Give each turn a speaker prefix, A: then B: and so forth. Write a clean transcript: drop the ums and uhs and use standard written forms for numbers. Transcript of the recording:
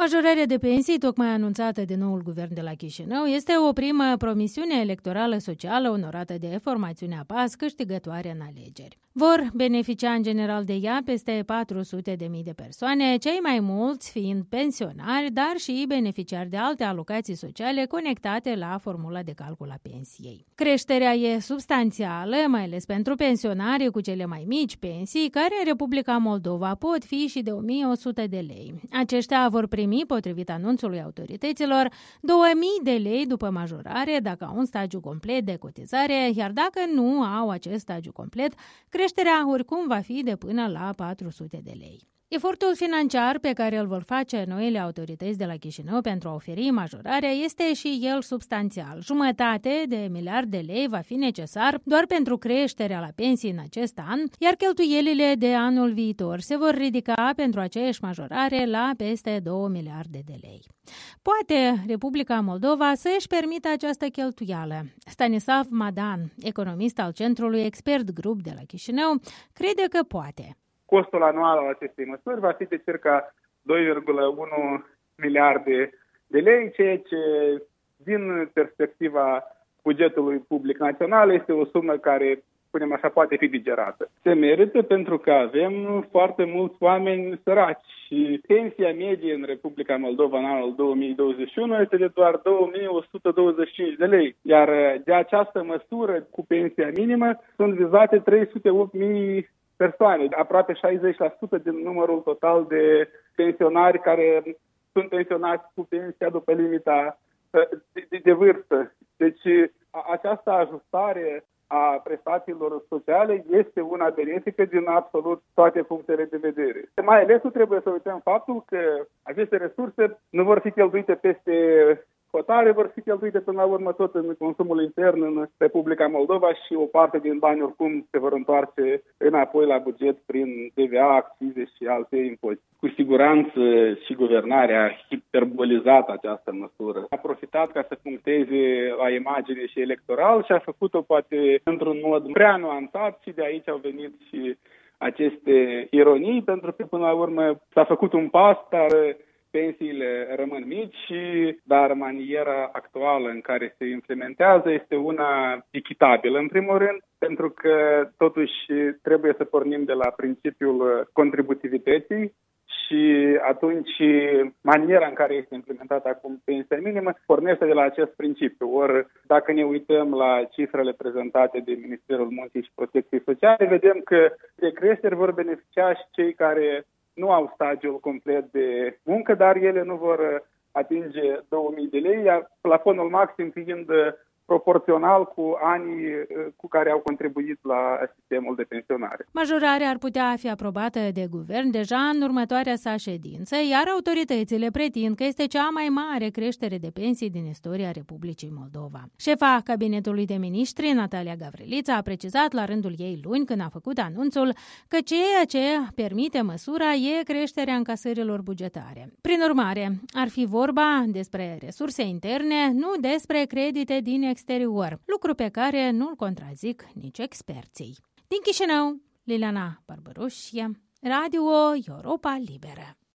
A: Majorarea de pensii, tocmai anunțată de noul guvern de la Chișinău, este o primă promisiune electorală socială onorată de formațiunea PAS, câștigătoare în alegeri. Vor beneficia în general de ea peste 400.000 de persoane, cei mai mulți fiind pensionari, dar și beneficiari de alte alocații sociale conectate la formula de calcul a pensiei. Creșterea e substanțială, mai ales pentru pensionarii cu cele mai mici pensii, care în Republica Moldova pot fi și de 1.100 de lei. Aceștia vor primi, potrivit anunțului autorităților, 2.000 de lei după majorare dacă au un stagiu complet de cotizare, iar dacă nu au acest stagiu complet, creșterea oricum va fi de până la 400 de lei. Efortul financiar pe care îl vor face noile autorități de la Chișinău pentru a oferi majorarea este și el substanțial. 1,5 miliarde de lei va fi necesar doar pentru creșterea la pensii în acest an, iar cheltuielile de anul viitor se vor ridica pentru aceeași majorare la peste 2 miliarde de lei. Poate Republica Moldova să își permită această cheltuială. Stanislav Madan, economist al Centrului Expert Group de la Chișinău, crede că poate.
B: Costul anual al acestei măsuri va fi de circa 2,1 miliarde de lei, ceea ce, din perspectiva bugetului public național, este o sumă care, spunem așa, poate fi digerată. Se merită pentru că avem foarte mulți oameni săraci și pensia medie în Republica Moldova în anul 2021 este de doar 2.125 de lei, iar de această măsură cu pensia minimă sunt vizate 308.000 persoane, aproape 60% din numărul total de pensionari care sunt pensionați cu pensia după limita de vârstă. Deci această ajustare a prestațiilor sociale este una benefică din absolut toate punctele de vedere. Mai ales nu trebuie să uităm faptul că aceste resurse nu vor fi cheltuite peste hotare, vor fi cheltuite până la urmă tot în consumul intern în Republica Moldova și o parte din bani oricum se vor întoarce înapoi la buget prin TVA, accize și alte impozite. Cu siguranță și guvernarea a hiperbolizat această măsură. A profitat ca să puncteze la imagine și electoral și a făcut-o poate într-un mod prea nuanțat și de aici au venit și aceste ironii, pentru că până la urmă s-a făcut un pas, dar pensiile rămân mici, dar maniera actuală în care se implementează este una echitabilă, în primul rând, pentru că totuși trebuie să pornim de la principiul contributivității și atunci maniera în care este implementată acum pensia minimă pornește de la acest principiu. Ori dacă ne uităm la cifrele prezentate de Ministerul Muncii și Protecției Sociale, vedem că de creșteri vor beneficia și cei care nu au stagiul complet de muncă, dar ele nu vor atinge 2.000 de lei, iar plafonul maxim fiind proporțional cu anii cu care au contribuit la sistemul de pensionare.
A: Majorarea ar putea fi aprobată de guvern deja în următoarea sa ședință, iar autoritățile pretind că este cea mai mare creștere de pensii din istoria Republicii Moldova. Șefa Cabinetului de Miniștri, Natalia Gavrilița, a precizat la rândul ei luni, când a făcut anunțul, că ceea ce permite măsura e creșterea încasărilor bugetare. Prin urmare, ar fi vorba despre resurse interne, nu despre credite din exterior, lucru pe care nu-l contrazic nici experții. Din Chișinău, Liliana Barbărușie, Radio Europa Liberă.